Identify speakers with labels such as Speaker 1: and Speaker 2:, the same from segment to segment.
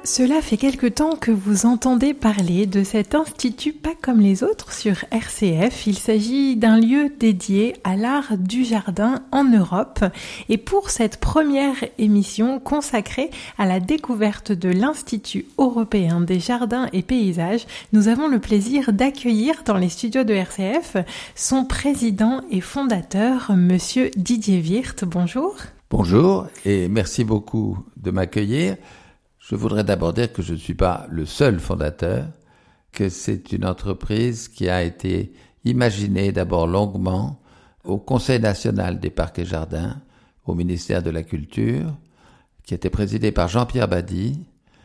Speaker 1: Cela fait quelque temps que vous entendez parler de cet institut pas comme les autres sur RCF. Il s'agit d'un lieu dédié à l'art du jardin en Europe. Et pour cette première émission consacrée à la découverte de l'Institut européen des jardins et paysages, nous avons le plaisir d'accueillir dans les studios de RCF son président et fondateur, Monsieur Didier Wirth. Bonjour.
Speaker 2: Bonjour et merci beaucoup de m'accueillir. Je voudrais d'abord dire que je ne suis pas le seul fondateur, que c'est une entreprise qui a été imaginée d'abord longuement au Conseil national des parcs et jardins, au ministère de la Culture, qui était présidé par Jean-Pierre Badi,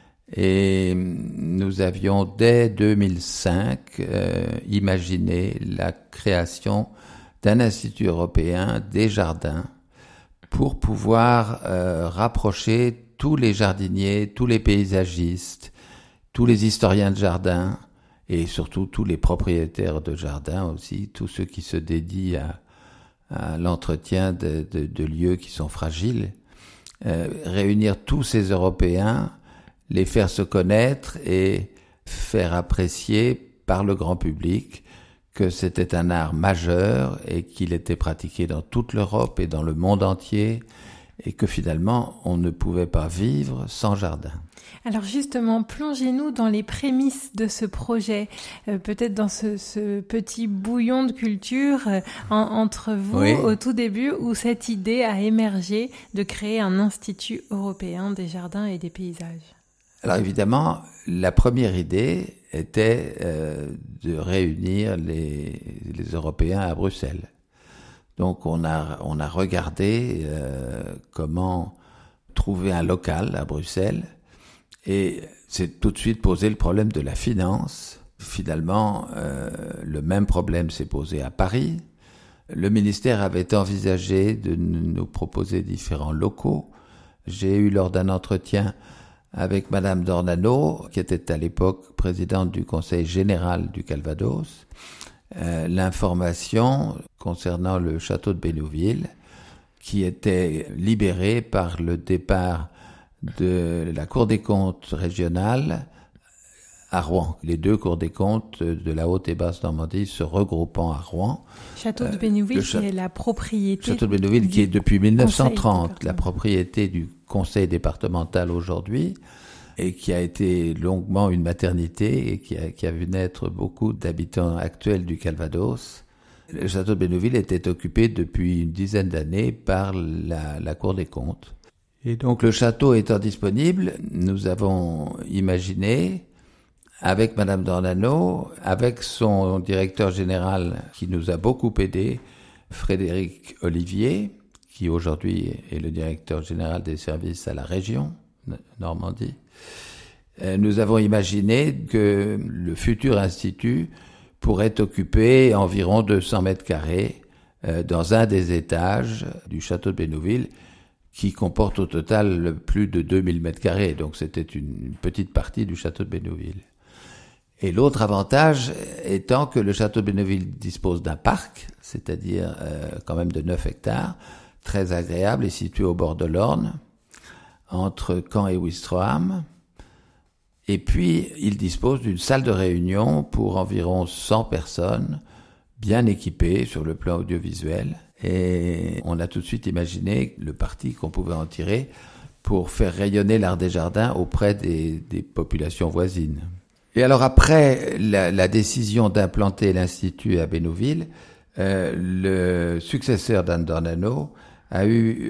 Speaker 2: et nous avions dès 2005 imaginé la création d'un institut européen des jardins pour pouvoir rapprocher tous les jardiniers, tous les paysagistes, tous les historiens de jardin et surtout tous les propriétaires de jardins aussi, tous ceux qui se dédient à l'entretien de lieux qui sont fragiles, réunir tous ces Européens, les faire se connaître et faire apprécier par le grand public que c'était un art majeur et qu'il était pratiqué dans toute l'Europe et dans le monde entier, et que finalement, on ne pouvait pas vivre sans jardin.
Speaker 1: Alors justement, plongez-nous dans les prémices de ce projet, peut-être dans ce petit bouillon de culture entre vous au tout début, où cette idée a émergé de créer un institut européen des jardins et des paysages.
Speaker 2: Alors évidemment, la première idée était de réunir les Européens à Bruxelles. Donc on a regardé comment trouver un local à Bruxelles et c'est tout de suite posé le problème de la finance. Finalement, le même problème s'est posé à Paris. Le ministère avait envisagé de nous proposer différents locaux. J'ai eu lors d'un entretien avec Madame Dornano, qui était à l'époque présidente du Conseil général du Calvados, l'information concernant le château de Bénouville, qui était libéré par le départ de la Cour des comptes régionale à Rouen. Les deux cours des comptes de la Haute et Basse Normandie se regroupant à Rouen.
Speaker 1: Château de Bénouville, qui est la propriété.
Speaker 2: Château de Bénouville, qui est depuis 1930 la propriété du Conseil départemental aujourd'hui, et qui a été longuement une maternité et qui a vu naître beaucoup d'habitants actuels du Calvados. Le château de Bénouville était occupé depuis une dizaine d'années par la Cour des comptes. Et donc le château étant disponible, nous avons imaginé, avec Madame Dornano, avec son directeur général qui nous a beaucoup aidé, Frédéric Olivier, qui aujourd'hui est le directeur général des services à la région Normandie. Nous avons imaginé que le futur institut pourrait occuper environ 200 mètres carrés dans un des étages du château de Bénouville, qui comporte au total plus de 2000 mètres carrés. Donc c'était une petite partie du château de Bénouville. Et l'autre avantage étant que le château de Bénouville dispose d'un parc, c'est-à-dire quand même de 9 hectares, très agréable et situé au bord de l'Orne, entre Caen et Ouistreham. Et puis, il dispose d'une salle de réunion pour environ 100 personnes, bien équipées sur le plan audiovisuel. Et on a tout de suite imaginé le parti qu'on pouvait en tirer pour faire rayonner l'art des jardins auprès des populations voisines. Et alors après la décision d'implanter l'Institut à Bénouville, le successeur d'Anne Dornano a eu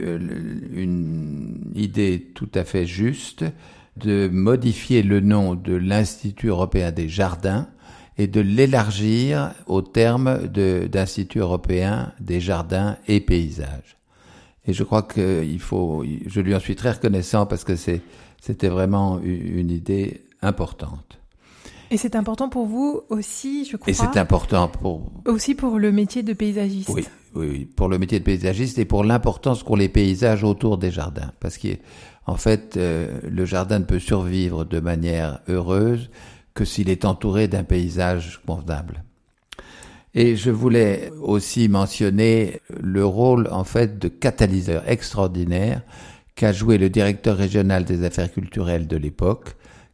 Speaker 2: une idée tout à fait juste de modifier le nom de l'Institut européen des jardins et de l'élargir au terme d'Institut européen des jardins et paysages. Et je crois je lui en suis très reconnaissant parce que c'était vraiment une idée importante.
Speaker 1: Et c'est important pour vous aussi, je crois.
Speaker 2: Et c'est important
Speaker 1: aussi pour le métier de paysagiste.
Speaker 2: Oui, pour le métier de paysagiste et pour l'importance qu'ont les paysages autour des jardins. Parce qu'en fait, le jardin ne peut survivre de manière heureuse que s'il est entouré d'un paysage convenable. Et je voulais aussi mentionner le rôle, en fait, de catalyseur extraordinaire qu'a joué le directeur régional des affaires culturelles de l'époque,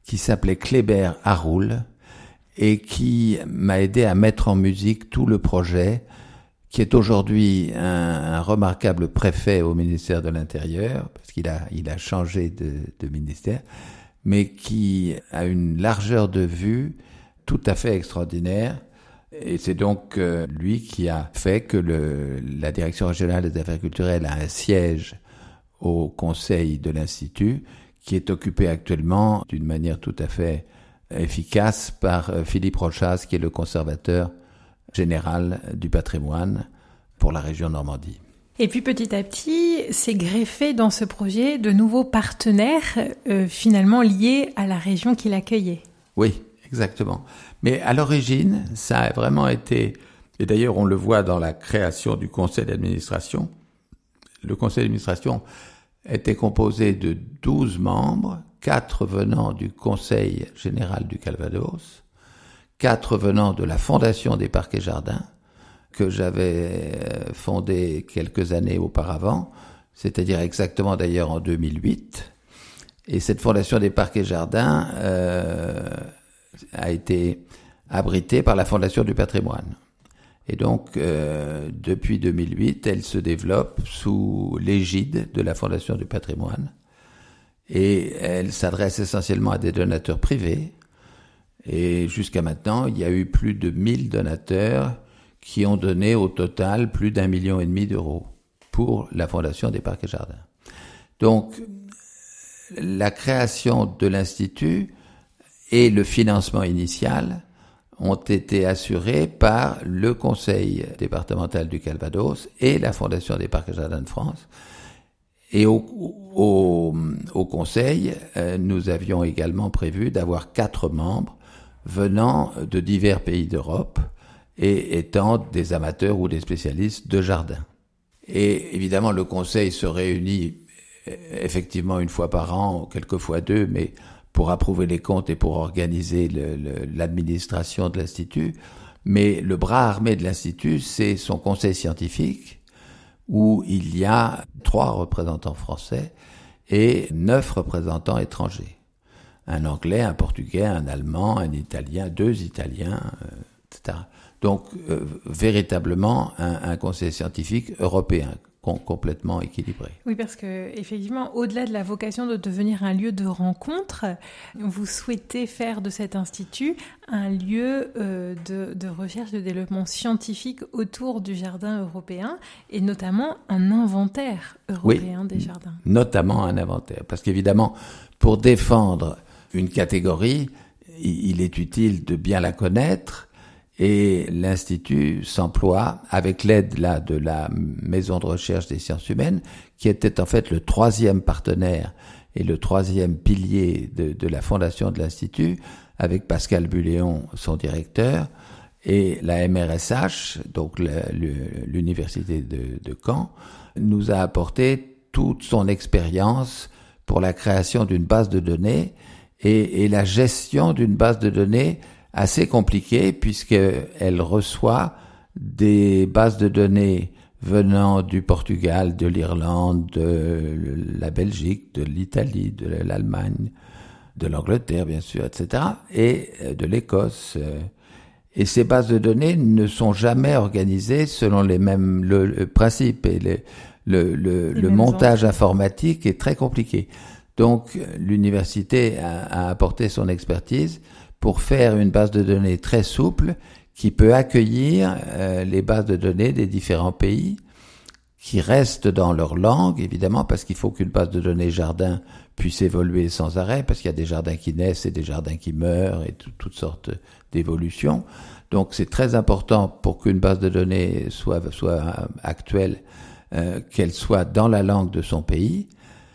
Speaker 2: qui s'appelait Kléber Haroul et qui m'a aidé à mettre en musique tout le projet, qui est aujourd'hui un remarquable préfet au ministère de l'Intérieur, parce qu'il a changé de ministère, mais qui a une largeur de vue tout à fait extraordinaire. Et c'est donc lui qui a fait que la Direction régionale des affaires culturelles a un siège au conseil de l'Institut, qui est occupé actuellement d'une manière tout à fait efficace par Philippe Rochas, qui est le conservateur général du patrimoine pour la région Normandie.
Speaker 1: Et puis petit à petit, s'est greffé dans ce projet de nouveaux partenaires finalement liés à la région qui l'accueillait.
Speaker 2: Oui, exactement. Mais à l'origine, ça a vraiment été, et d'ailleurs on le voit dans la création du conseil d'administration, le conseil d'administration était composé de 12 membres, 4 venant du conseil général du Calvados, 4 venant de la Fondation des Parcs et Jardins, que j'avais fondée quelques années auparavant, c'est-à-dire exactement d'ailleurs en 2008. Et cette Fondation des Parcs et Jardins a été abritée par la Fondation du patrimoine. Et donc, depuis 2008, elle se développe sous l'égide de la Fondation du patrimoine. Et elle s'adresse essentiellement à des donateurs privés. Et jusqu'à maintenant, il y a eu plus de 1000 donateurs qui ont donné au total plus d'1,5 million d'euros pour la Fondation des Parcs et Jardins. Donc, la création de l'Institut et le financement initial ont été assurés par le Conseil départemental du Calvados et la Fondation des Parcs et Jardins de France. Et au Conseil, nous avions également prévu d'avoir 4 membres venant de divers pays d'Europe et étant des amateurs ou des spécialistes de jardin. Et évidemment, le Conseil se réunit effectivement une fois par an, quelquefois 2, mais pour approuver les comptes et pour organiser l'administration de l'Institut. Mais le bras armé de l'Institut, c'est son conseil scientifique, où il y a 3 représentants français et 9 représentants étrangers. Un anglais, un portugais, un allemand, un italien, 2 italiens, etc. Donc, véritablement, un conseil scientifique européen, complètement équilibré.
Speaker 1: Oui, parce que effectivement, au-delà de la vocation de devenir un lieu de rencontre, vous souhaitez faire de cet institut un lieu de recherche, de développement scientifique autour du jardin européen, et notamment un inventaire européen des jardins.
Speaker 2: Notamment un inventaire, parce qu'évidemment, pour défendre une catégorie, il est utile de bien la connaître. Et l'Institut s'emploie, avec l'aide là de la Maison de recherche des sciences humaines, qui était en fait le 3e partenaire et le 3e pilier de la fondation de l'Institut, avec Pascal Buléon, son directeur, et la MRSH, donc l'université de Caen, nous a apporté toute son expérience pour la création d'une base de données et la gestion d'une base de données assez compliquée, puisqu'elle reçoit des bases de données venant du Portugal, de l'Irlande, de la Belgique, de l'Italie, de l'Allemagne, de l'Angleterre bien sûr, etc., et de l'Écosse. Et ces bases de données ne sont jamais organisées selon les mêmes le principe, et le montage informatique est très compliqué. Donc l'université a apporté son expertise pour faire une base de données très souple qui peut accueillir les bases de données des différents pays, qui restent dans leur langue, évidemment, parce qu'il faut qu'une base de données jardin puisse évoluer sans arrêt, parce qu'il y a des jardins qui naissent et des jardins qui meurent, et toutes sortes d'évolutions. Donc c'est très important pour qu'une base de données soit actuelle, qu'elle soit dans la langue de son pays.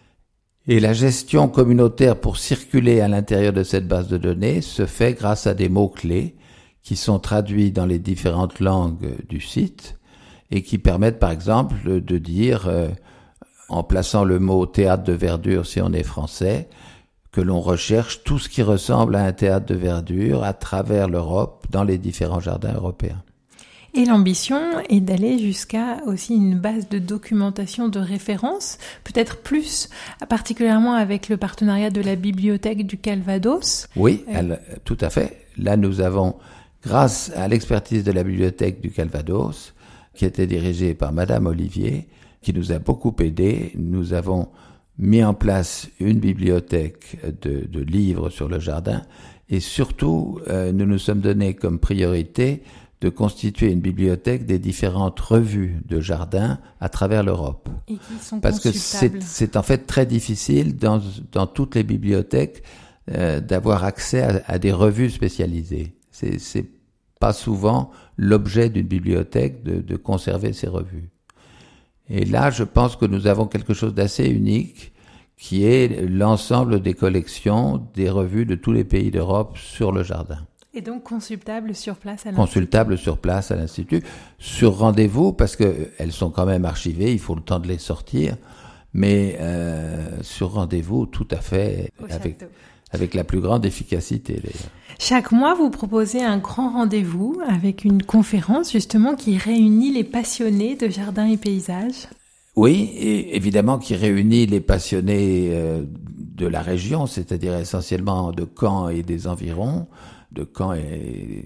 Speaker 2: Et la gestion communautaire pour circuler à l'intérieur de cette base de données se fait grâce à des mots-clés qui sont traduits dans les différentes langues du site et qui permettent par exemple de dire, en plaçant le mot théâtre de verdure si on est français, que l'on recherche tout ce qui ressemble à un théâtre de verdure à travers l'Europe dans les différents jardins européens.
Speaker 1: Et l'ambition est d'aller jusqu'à aussi une base de documentation de référence, peut-être plus particulièrement avec le partenariat de la Bibliothèque du Calvados.
Speaker 2: Oui, tout à fait. Là, nous avons, grâce à l'expertise de la Bibliothèque du Calvados, qui était dirigée par Madame Olivier, qui nous a beaucoup aidés, nous avons mis en place une bibliothèque de livres sur le jardin et surtout, nous nous sommes donné comme priorité de constituer une bibliothèque des différentes revues de jardin à travers l'Europe.
Speaker 1: Et qui sont
Speaker 2: parce que c'est en fait très difficile dans toutes les bibliothèques d'avoir accès à des revues spécialisées. C'est pas souvent l'objet d'une bibliothèque de conserver ces revues. Et là, je pense que nous avons quelque chose d'assez unique, qui est l'ensemble des collections des revues de tous les pays d'Europe sur le jardin.
Speaker 1: Et donc consultable sur place à l'Institut.
Speaker 2: Consultable sur place à l'Institut, sur rendez-vous, parce que elles sont quand même archivées, il faut le temps de les sortir, mais sur rendez-vous tout à fait, avec la plus grande efficacité d'ailleurs.
Speaker 1: Chaque mois, vous proposez un grand rendez-vous avec une conférence justement qui réunit les passionnés de jardin et paysages.
Speaker 2: Oui, et évidemment qui réunit les passionnés de la région, c'est-à-dire essentiellement de Caen et des environs, de Caen et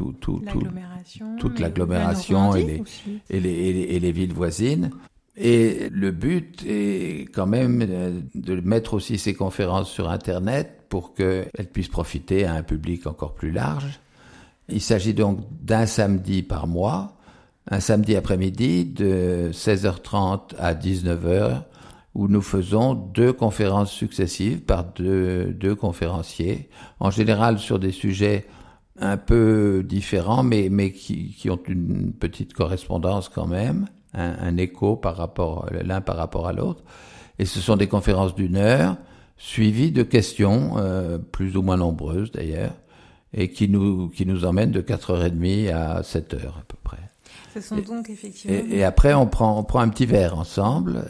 Speaker 2: toute l'agglomération et les villes voisines. Et le but est quand même de mettre aussi ces conférences sur Internet pour qu'elles puissent profiter à un public encore plus large. Il s'agit donc d'un samedi par mois, un samedi après-midi de 16h30 à 19h, où nous faisons 2 conférences successives par deux conférenciers, en général sur des sujets un peu différents, mais qui ont une petite correspondance quand même, un écho l'un par rapport à l'autre. Et ce sont des conférences d'1 heure, suivies de questions, plus ou moins nombreuses d'ailleurs, et qui nous emmènent de 4h30 à 7h à peu près.
Speaker 1: Ce sont donc effectivement...
Speaker 2: Et après, on prend un petit verre ensemble,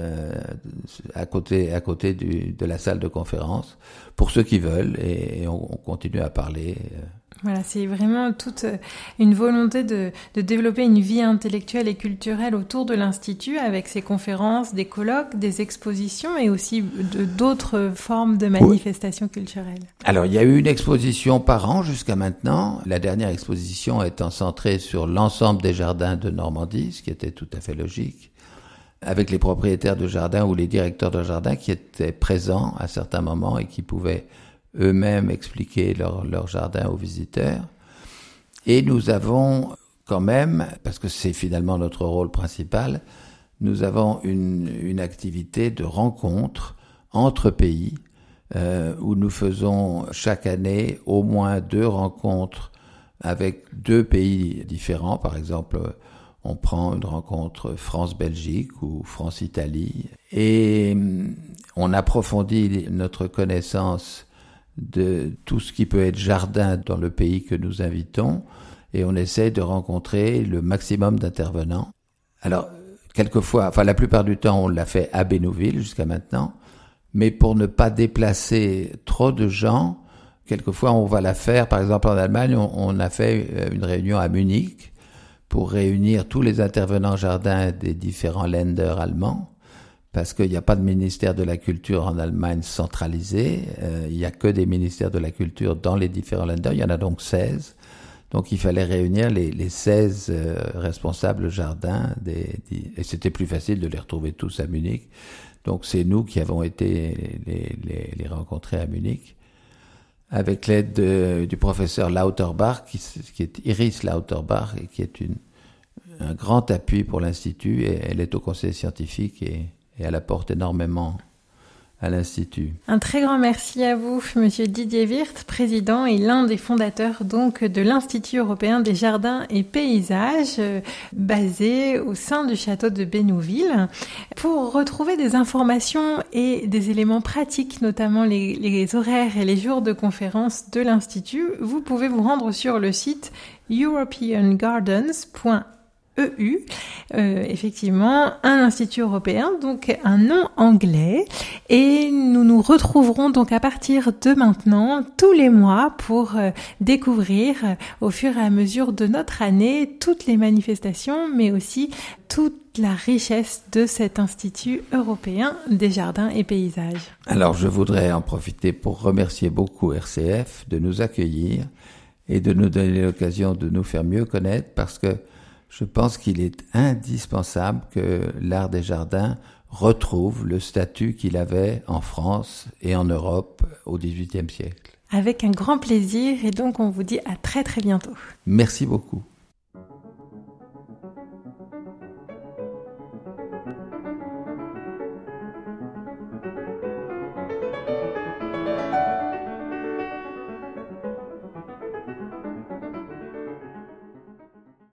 Speaker 2: à côté de la salle de conférence, pour ceux qui veulent, et on continue à parler.
Speaker 1: Voilà, c'est vraiment toute une volonté de développer une vie intellectuelle et culturelle autour de l'Institut, avec ses conférences, des colloques, des expositions et aussi d'autres formes de manifestations culturelles.
Speaker 2: Alors, il y a eu une exposition par an jusqu'à maintenant. La dernière exposition étant centrée sur l'ensemble des jardins de Normandie, ce qui était tout à fait logique, avec les propriétaires de jardins ou les directeurs de jardins qui étaient présents à certains moments et qui pouvaient eux-mêmes expliquer leur jardin aux visiteurs. Et nous avons quand même, parce que c'est finalement notre rôle principal, nous avons une activité de rencontre entre pays où nous faisons chaque année au moins 2 rencontres avec 2 pays différents. Par exemple, on prend une rencontre France-Belgique ou France-Italie et on approfondit notre connaissance de tout ce qui peut être jardin dans le pays que nous invitons et on essaie de rencontrer le maximum d'intervenants. Alors, quelquefois, la plupart du temps, on l'a fait à Bénouville jusqu'à maintenant, mais pour ne pas déplacer trop de gens, quelquefois on va la faire, par exemple en Allemagne, on a fait une réunion à Munich pour réunir tous les intervenants jardins des différents Länder allemands, parce qu'il n'y a pas de ministère de la Culture en Allemagne centralisé, il n'y a que des ministères de la Culture dans les différents Länder, il y en a donc 16. Donc il fallait réunir les 16 responsables jardins, et c'était plus facile de les retrouver tous à Munich. Donc c'est nous qui avons été les rencontrer à Munich, avec l'aide du professeur Lauterbach, qui est Iris Lauterbach, et qui est un grand appui pour l'Institut, et elle est au conseil scientifique et elle apporte énormément à l'Institut.
Speaker 1: Un très grand merci à vous, Monsieur Didier Wirth, président et l'un des fondateurs donc de l'Institut européen des jardins et paysages, basé au sein du château de Bénouville. Pour retrouver des informations et des éléments pratiques, notamment les horaires et les jours de conférences de l'Institut, vous pouvez vous rendre sur le site europeangardens.eu. effectivement un institut européen, donc un nom anglais, et nous nous retrouverons donc à partir de maintenant tous les mois pour découvrir au fur et à mesure de notre année toutes les manifestations, mais aussi toute la richesse de cet Institut européen des jardins et paysages.
Speaker 2: Alors je voudrais en profiter pour remercier beaucoup RCF de nous accueillir et de nous donner l'occasion de nous faire mieux connaître, parce que je pense qu'il est indispensable que l'art des jardins retrouve le statut qu'il avait en France et en Europe au XVIIIe siècle.
Speaker 1: Avec un grand plaisir, et donc on vous dit à très très bientôt.
Speaker 2: Merci beaucoup.